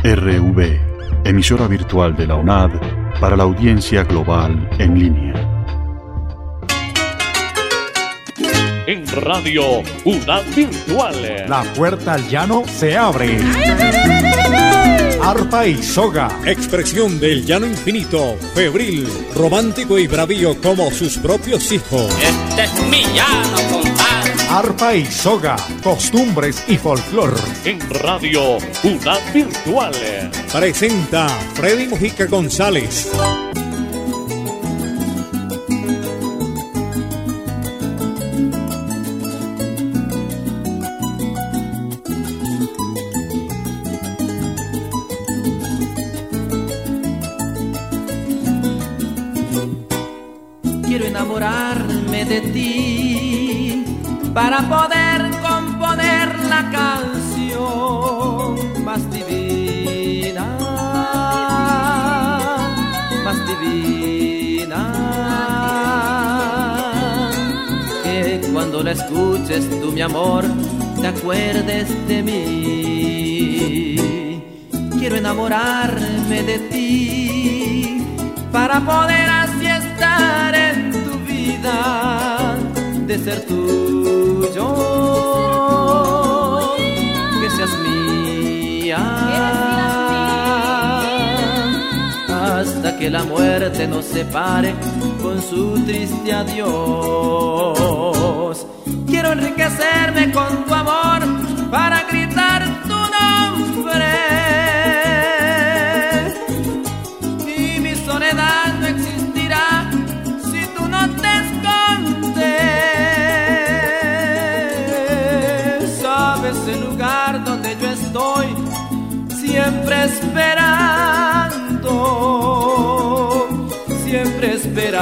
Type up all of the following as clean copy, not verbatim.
RV, emisora virtual de la UNAD para la audiencia global en línea. En Radio UNAD Virtual, la puerta al llano se abre. Arpa y soga, expresión del llano infinito, febril, romántico y bravío como sus propios hijos. Este es mi llano, compadre. Arpa y soga, costumbres y folclor. En Radio UNAD Virtual presenta Freddy Mujica González. Quiero enamorarme de ti para poder componer la canción más divina que cuando la escuches tú, mi amor, te acuerdes de mí. Quiero enamorarme de ti para poder así estar en tu vida, de ser tuyo, que seas mía, hasta que la muerte nos separe con su triste adiós. Quiero enriquecerme con tu amor para gritar tu nombre, y mi soledad no existirá si tú no te escondes. Sabes el lugar donde yo estoy, siempre esperando, siempre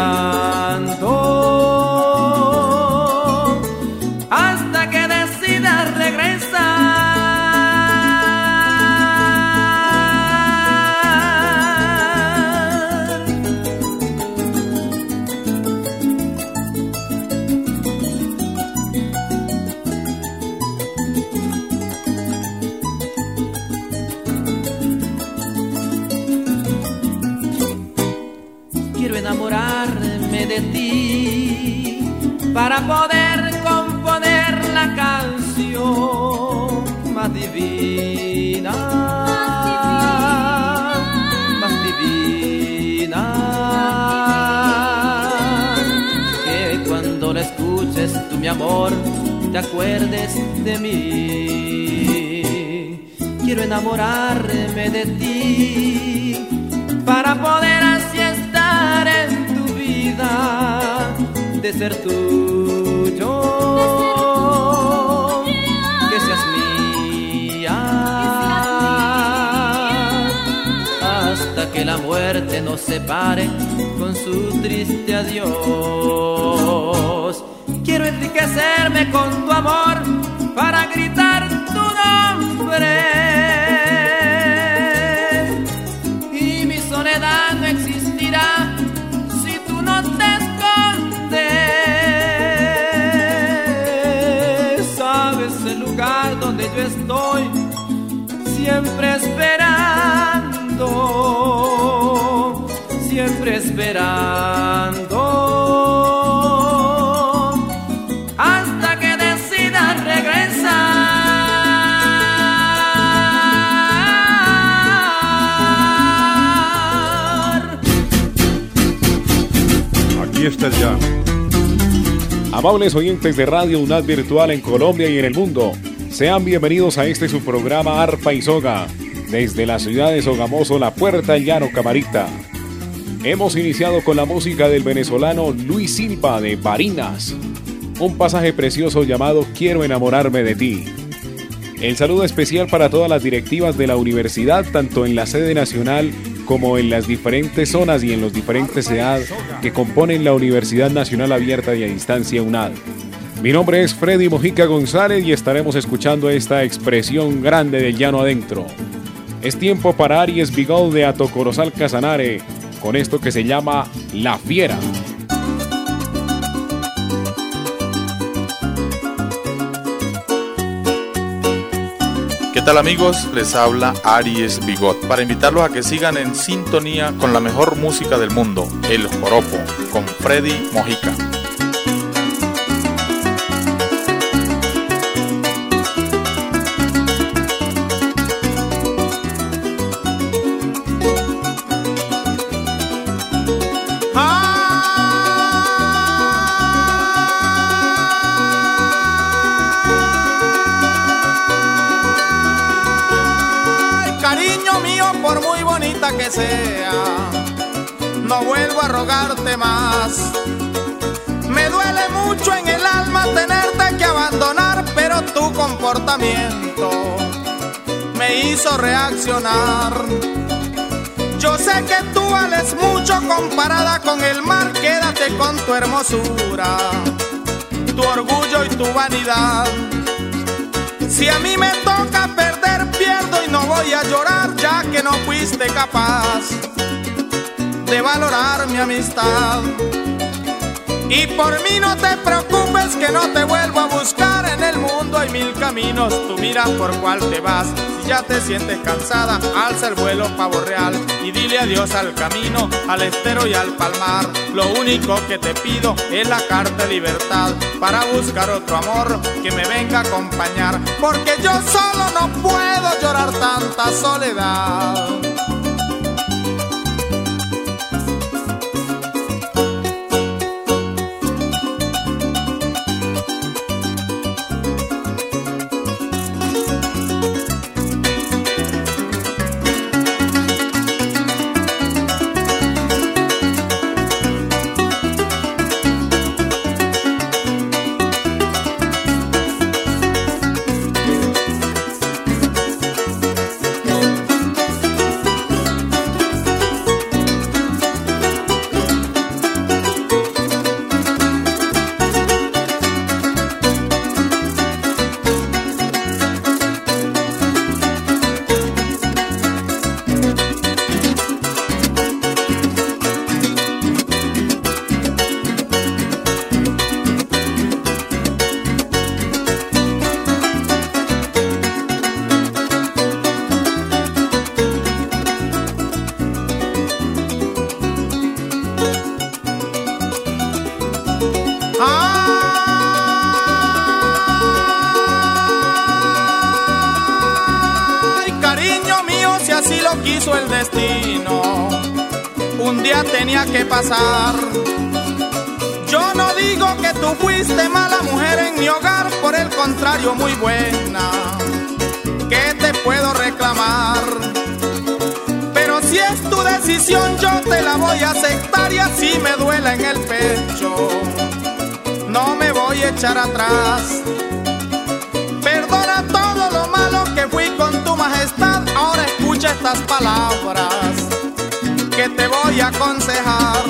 esperando, hasta que decidas regresar. Quiero enamorarme de ti para poder componer la canción más divina, que cuando la escuches tú, mi amor, te acuerdes de mí. Quiero enamorarme de ti para poder así estar en tu vida, de ser tuyo, que seas mía, hasta que la muerte nos separe con su triste adiós. Quiero enriquecerme con tu amor para gritar tu nombre, y mi soledad no existirá si tú no te escondes. Sabes el lugar donde yo estoy, siempre esperando, siempre esperando, hasta que decidas regresar. Aquí está el llano. Amables oyentes de Radio UNAD Virtual en Colombia y en el mundo, sean bienvenidos a este su programa Arpa y Soga, desde la ciudad de Sogamoso, la puerta al llano Camarita. Hemos iniciado con la música del venezolano Luis Silva de Barinas, un pasaje precioso llamado Quiero enamorarme de ti. El saludo especial para todas las directivas de la universidad, tanto en la sede nacional como en las diferentes zonas y en los diferentes EAD que componen la Universidad Nacional Abierta y a Distancia UNAD. Mi nombre es Freddy Mujica González y estaremos escuchando esta expresión grande del llano adentro. Es tiempo para Aries Bigol de Atocorozal Casanare, con esto que se llama La Fiera. ¿Qué tal amigos? Les habla Aries Bigot para invitarlos a que sigan en sintonía con la mejor música del mundo, El Joropo, con Freddy Mojica. Que sea, no vuelvo a rogarte más. Me duele mucho en el alma tenerte que abandonar, pero tu comportamiento me hizo reaccionar. Yo sé que tú vales mucho comparada con el mar. Quédate con tu hermosura, tu orgullo y tu vanidad. Si a mí me toca perder, pierdo y no voy a llorar, ya que no fuiste capaz de valorar mi amistad. Y por mí no te preocupes que no te vuelvo a buscar. En el mundo hay mil caminos, tú miras por cuál te vas. Si ya te sientes cansada, alza el vuelo pavo real y dile adiós al camino, al estero y al palmar. Lo único que te pido es la carta de libertad para buscar otro amor que me venga a acompañar, porque yo solo no puedo llorar tanta soledad. Quiso el destino, un día tenía que pasar. Yo no digo que tú fuiste mala mujer en mi hogar, por el contrario muy buena. ¿Qué te puedo reclamar? Pero si es tu decisión yo te la voy a aceptar, y así me duela en el pecho no me voy a echar atrás. Perdona todo lo malo que fui con tu majestad. Ahora escucha estas palabras que te voy a aconsejar.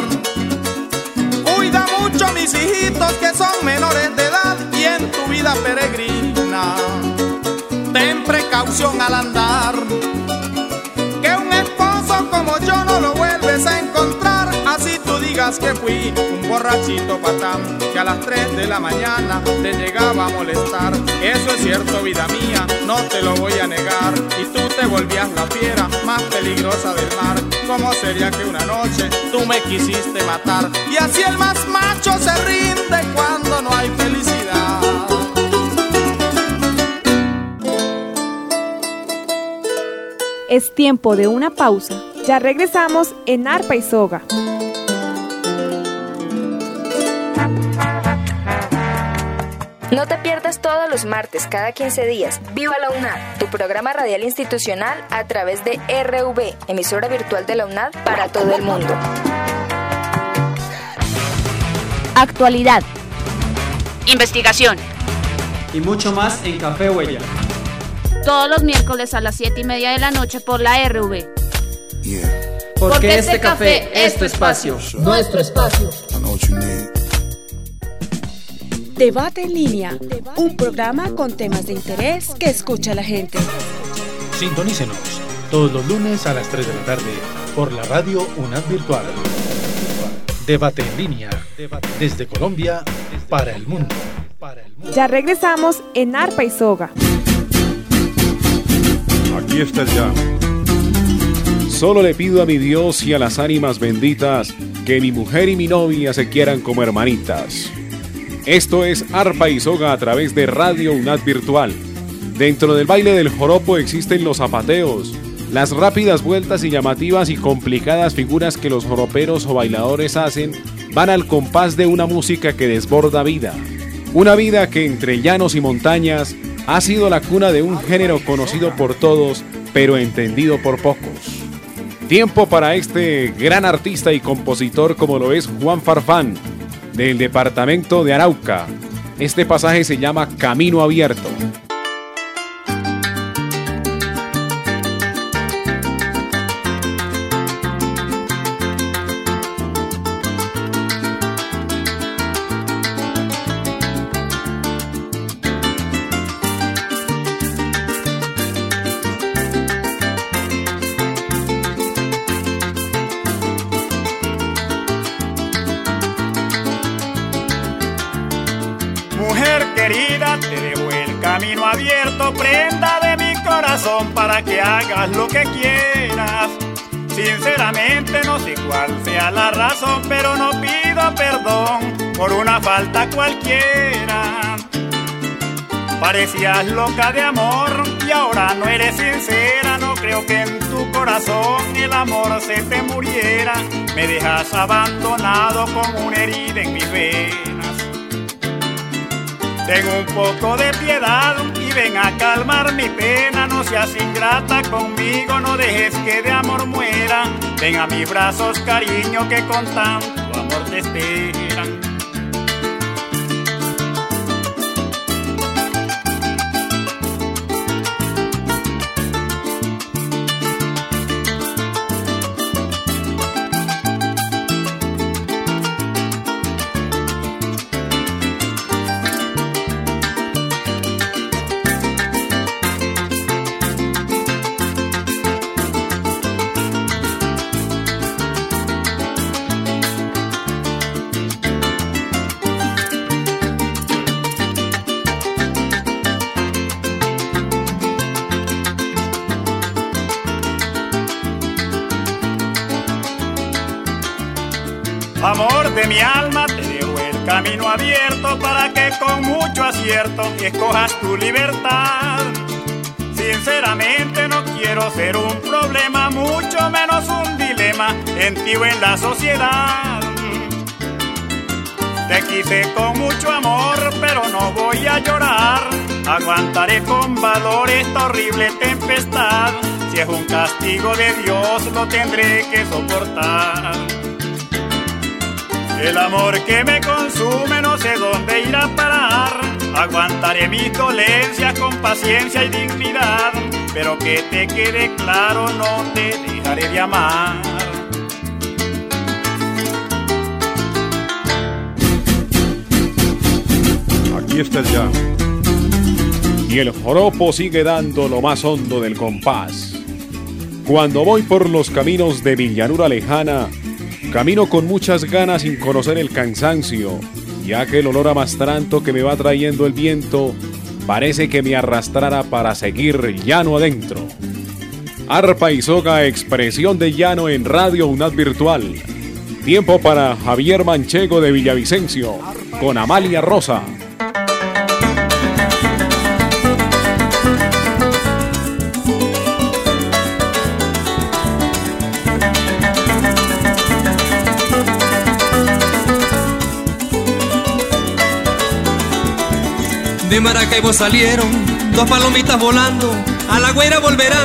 Cuida mucho a mis hijitos que son menores de edad, y en tu vida peregrina ten precaución al andar, que un esposo como yo no lo vuelves a encontrar. Así tú digas que fui un borrachito patán que a las 3 de la mañana te llegaba a molestar. Eso es cierto, vida mía, no te lo voy a negar. Y tú te volvías la fiera más peligrosa del mar. ¿Cómo sería que una noche tú me quisiste matar? Y así el más macho se rinde cuando no hay felicidad. Es tiempo de una pausa. Ya regresamos en Arpa y Soga. No te pierdas todos los martes, cada 15 días, Viva la UNAD, tu programa radial institucional a través de RV, emisora virtual de la UNAD para todo el mundo. Actualidad, investigación y mucho más en Café Huella. Todos los miércoles a las 7:30 de la noche por la RV. Porque este café es tu espacio. Nuestro espacio. Debate en línea, un programa con temas de interés que escucha la gente. Sintonícenos todos los lunes a las 3 de la tarde por la radio UNAD Virtual. Debate en línea, desde Colombia para el mundo. Ya regresamos en Arpa y Soga. Aquí está el llano. Solo le pido a mi Dios y a las ánimas benditas que mi mujer y mi novia se quieran como hermanitas. Esto es Arpa y Soga a través de Radio UNAD Virtual. Dentro del baile del joropo existen los zapateos, las rápidas vueltas y llamativas y complicadas figuras que los joroperos o bailadores hacen van al compás de una música que desborda vida. Una vida que entre llanos y montañas ha sido la cuna de un género conocido por todos, pero entendido por pocos. Tiempo para este gran artista y compositor como lo es Juan Farfán, del departamento de Arauca. Este pasaje se llama Camino Abierto. Abierto, prenda de mi corazón para que hagas lo que quieras. Sinceramente no sé cuál sea la razón, pero no pido perdón por una falta cualquiera. Parecías loca de amor y ahora no eres sincera. No creo que en tu corazón el amor se te muriera. Me dejas abandonado con una herida en mis venas. Ten un poco de piedad y ven a calmar mi pena. No seas ingrata conmigo, no dejes que de amor muera. Ven a mis brazos, cariño, que con tanto amor te esperan. Amor de mi alma, te dejo el camino abierto para que con mucho acierto escojas tu libertad. Sinceramente no quiero ser un problema, mucho menos un dilema en ti o en la sociedad. Te quise con mucho amor, pero no voy a llorar. Aguantaré con valor esta horrible tempestad. Si es un castigo de Dios, lo tendré que soportar. El amor que me consume no sé dónde irá a parar. Aguantaré mis dolencias con paciencia y dignidad, pero que te quede claro, no te dejaré de amar. Aquí está el llano. Y el joropo sigue dando lo más hondo del compás. Cuando voy por los caminos de mi llanura lejana, camino con muchas ganas sin conocer el cansancio, ya que el olor amastranto que me va trayendo el viento parece que me arrastrara para seguir llano adentro. Arpa y Soga, expresión de llano en Radio UNAD Virtual. Tiempo para Javier Manchego de Villavicencio, con Amalia Rosa. De Maracaibo salieron dos palomitas volando, a La Guaira volverán,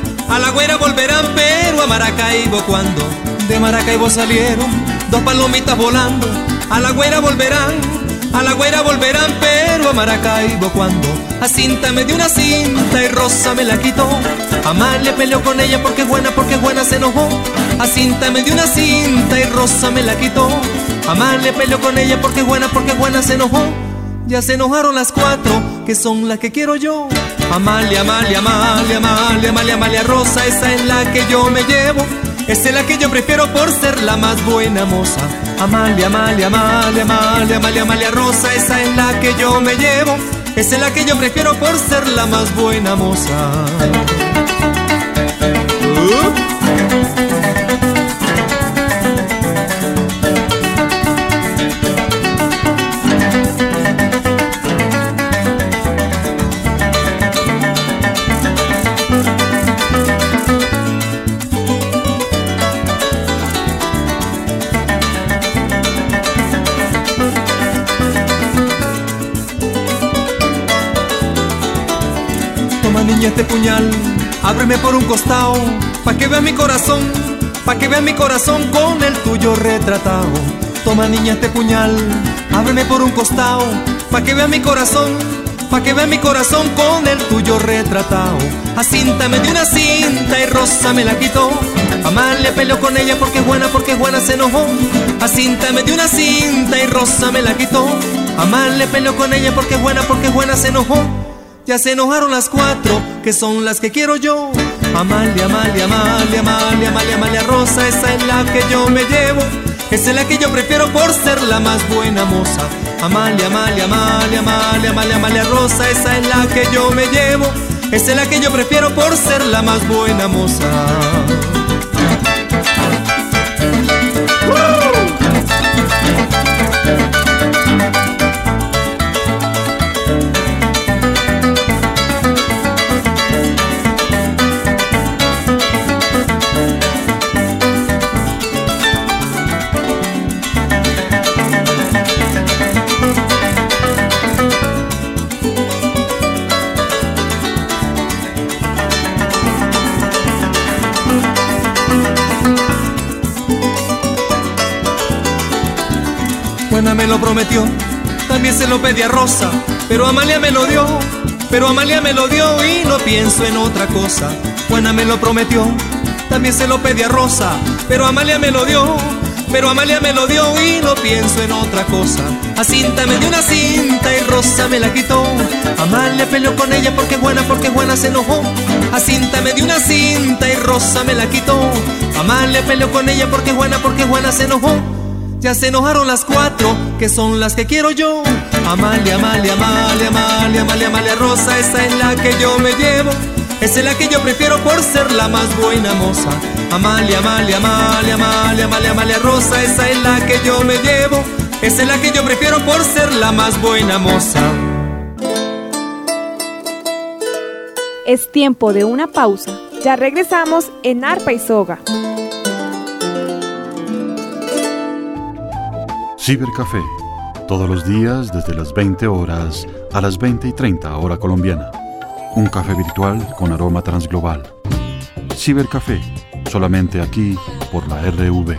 pero a Maracaibo ¿cuándo? De Maracaibo salieron dos palomitas volando, a La Guaira volverán, pero a Maracaibo ¿cuándo? A Cinta me dio una cinta y Rosa me la quitó. Amalia peleó con ella porque es buena se enojó. A Cinta me dio una cinta y Rosa me la quitó. Amalia peleó con ella porque es buena se enojó. Ya se enojaron las cuatro, que son las que quiero yo. Amalia, Amalia, Amalia, Amalia, Amalia, Amalia Rosa, esa es la que yo me llevo. Esa es la que yo prefiero por ser la más buena moza. Amalia, Amalia, Amalia, Amalia, Amalia, Amalia Rosa, esa es la que yo me llevo. Esa es la que yo prefiero por ser la más buena moza. Toma niña este puñal, ábreme por un costado, pa' que vea mi corazón, pa' que vea mi corazón con el tuyo retratado. Toma niña este puñal, ábreme por un costado, pa' que vea mi corazón, pa' que vea mi corazón con el tuyo retratado. Acíntame de una cinta y Rosa me la quitó. Amalia peleó con ella porque Juana se enojó. Acíntame de una cinta y Rosa me la quitó. Amalia peleó con ella porque Juana se enojó. Ya se enojaron las cuatro, que son las que quiero yo. Amalia, Amalia, Amalia, Amalia, Amalia, Amalia Rosa, esa es la que yo me llevo. Esa es la que yo prefiero por ser la más buena moza. Amalia, Amalia, Amalia, Amalia, Amalia, Amalia Rosa, esa es la que yo me llevo. Esa es la que yo prefiero por ser la más buena moza. Juana me lo prometió, también se lo pedí a Rosa, pero Amalia me lo dio, y no pienso en otra cosa. Juana me lo prometió, también se lo pedí a Rosa, pero Amalia me lo dio, y no pienso en otra cosa. Acíntame de una cinta y Rosa me la quitó. Amalia peleó con ella porque Juana se enojó. Acíntame de una cinta y Rosa me la quitó. Amalia peleó con ella porque Juana se enojó. Ya se enojaron las cuatro, que son las que quiero yo. Amalia, Amalia, Amalia, Amalia, Amalia, Amalia Rosa, esa es la que yo me llevo. Esa es la que yo prefiero por ser la más buena moza. Amalia, Amalia, Amalia, Amalia, Amalia, Amalia Rosa, esa es la que yo me llevo. Esa es la que yo prefiero por ser la más buena moza. Es tiempo de una pausa. Ya regresamos en Arpa y Soga. Cibercafé, todos los días desde las 20 horas a las 20:30 hora colombiana. Un café virtual con aroma transglobal. Cibercafé, solamente aquí por la RV.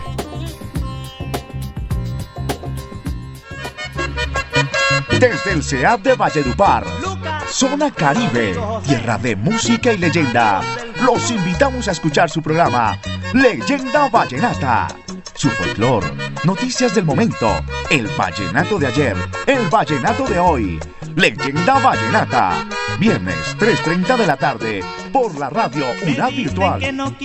Desde el CEAP de Valledupar, Zona Caribe, tierra de música y leyenda, los invitamos a escuchar su programa Leyenda Vallenata. Su folclor, noticias del momento, el vallenato de ayer, el vallenato de hoy. Leyenda Vallenata, viernes 3:30 de la tarde, por la radio UNAD Virtual.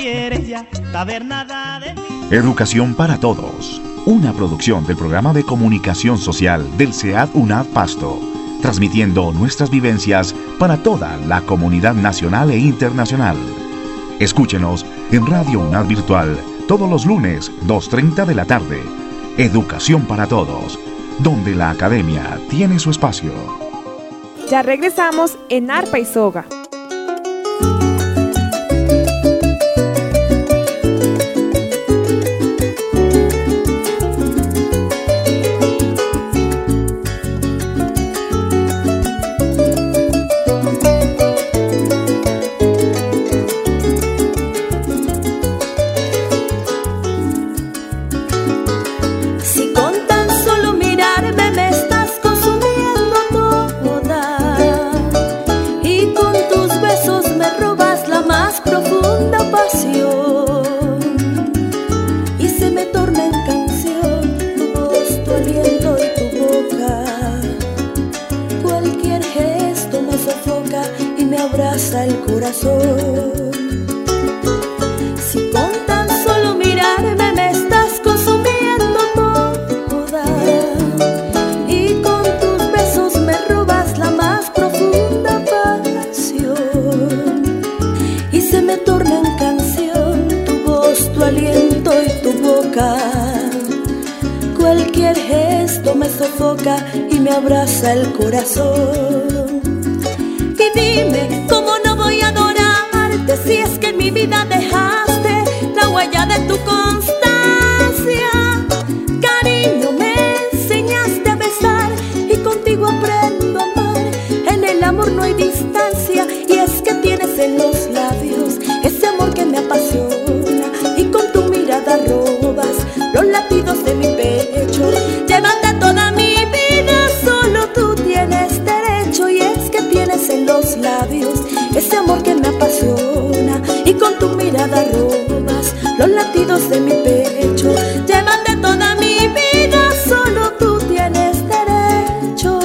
Educación para Todos, una producción del programa de comunicación social del CEAD UNAD Pasto, transmitiendo nuestras vivencias para toda la comunidad nacional e internacional. Escúchenos en Radio UNAD Virtual, todos los lunes, 2:30 de la tarde. Educación para Todos, donde la academia tiene su espacio. Ya regresamos en Arpa y Soga. El corazón. Si con tan solo mirarme me estás consumiendo toda, y con tus besos me robas la más profunda pasión, y se me torna en canción tu voz, tu aliento y tu boca. Cualquier gesto me sofoca y me abraza el corazón. Y dime, ¿cómo no voy a adorarte si es que en mi vida dejaste la huella de tu constancia? Cariño, me enseñaste a besar y contigo aprendo a amar. En el amor no hay distancia y es que mirada robas los latidos de mi pecho. Llévate toda mi vida, solo tú tienes derecho. Y es que tienes en los labios ese amor que me apasiona, y con tu mirada robas los latidos de mi pecho. Llévate toda mi vida, solo tú tienes derecho.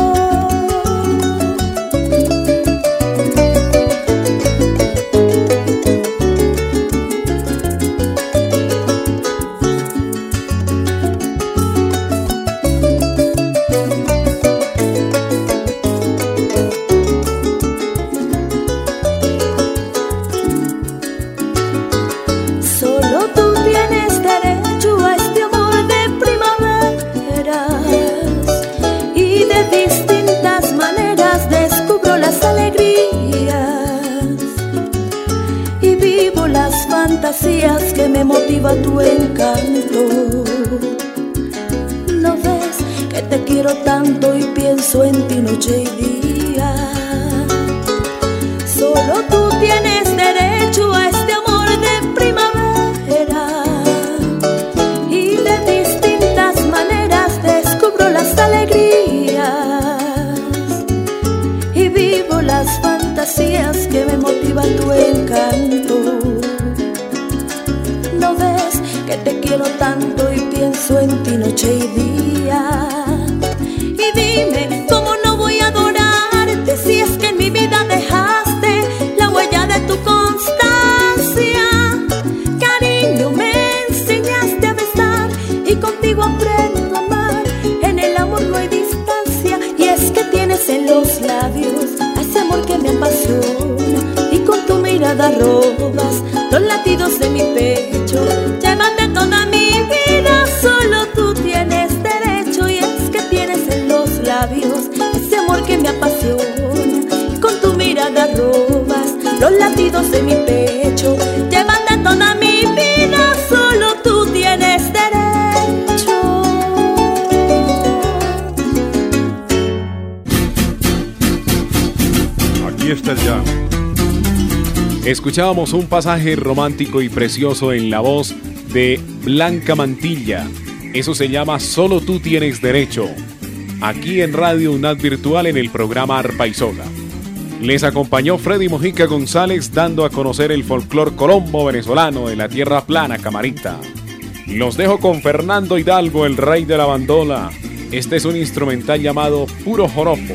Fantasías que me motiva tu encanto. ¿No ves que te quiero tanto y pienso en ti noche y día? Solo tú tienes derecho a este amor de primavera, y de distintas maneras descubro las alegrías y vivo las fantasías que me motivan tu encanto. ¿No ves que te quiero tanto y pienso en ti noche y día? Y dime, ¿cómo no voy a adorarte si es que en mi vida dejaste la huella de tu constancia? Cariño, me enseñaste a besar y contigo aprendo a amar. En el amor no hay distancia, y es que tienes en los labios ese amor que me apasiona, y con tu mirada robas los latidos de mi pecho. Llévate toda mi vida, solo tú tienes derecho. Y es que tienes en los labios ese amor que me apasiona, y con tu mirada robas los latidos de mi pecho. Llévate toda mi vida, solo tú tienes derecho. Aquí está el llano. Escuchábamos un pasaje romántico y precioso en la voz de Blanca Mantilla. Eso se llama Solo tú tienes derecho. Aquí en Radio UNAD Virtual en el programa Arpa y Soga. Les acompañó Freddy Mojica González dando a conocer el folclor colombo venezolano de la tierra plana Camarita. Los dejo con Fernando Hidalgo, el rey de la bandola. Este es un instrumental llamado Puro Joropo.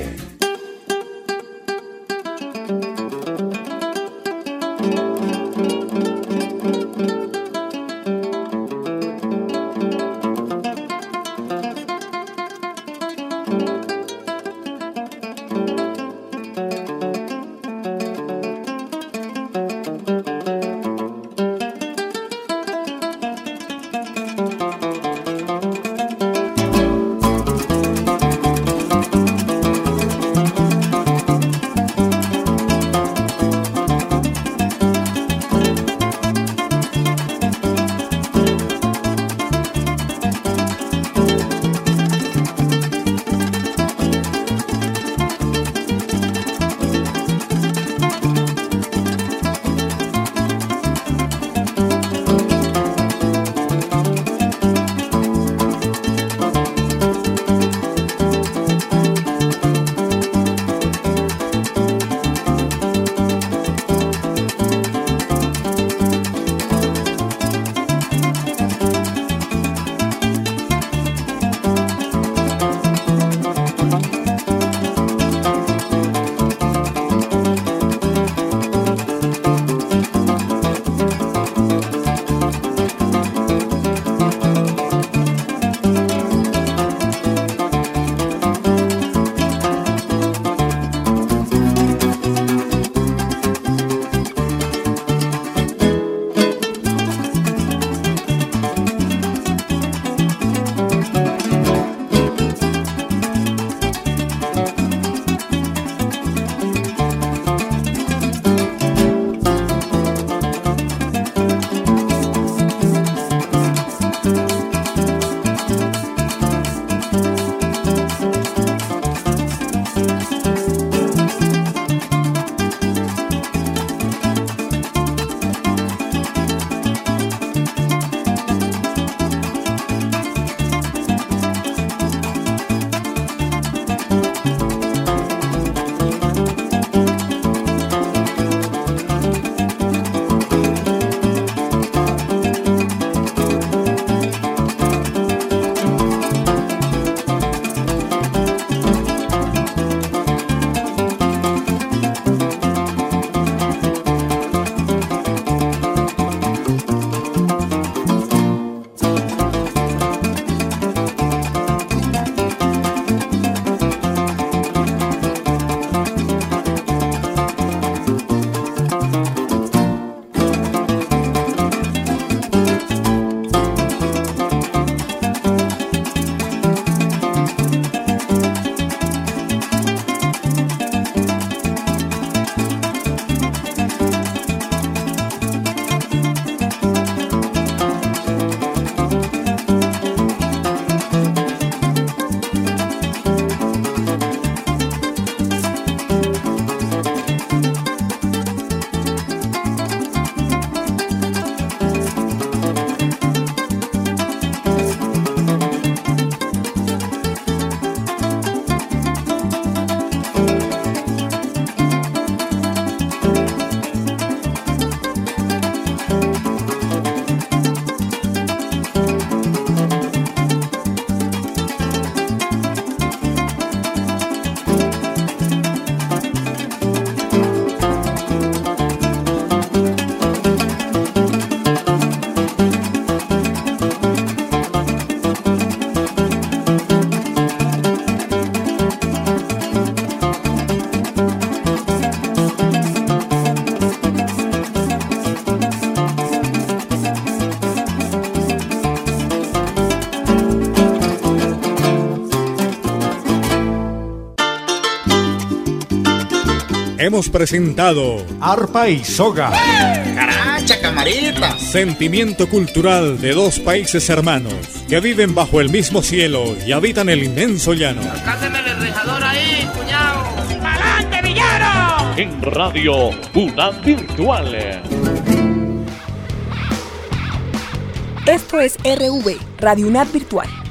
hemos presentado Arpa y Soga. ¡Caracha, camarita! Sentimiento cultural de dos países hermanos que viven bajo el mismo cielo y habitan el inmenso llano. ¡Cáseme el rejador ahí, cuñado! ¡Pa'lante, villano! En Radio UNAD Virtual. Esto es RV, Radio UNAD Virtual.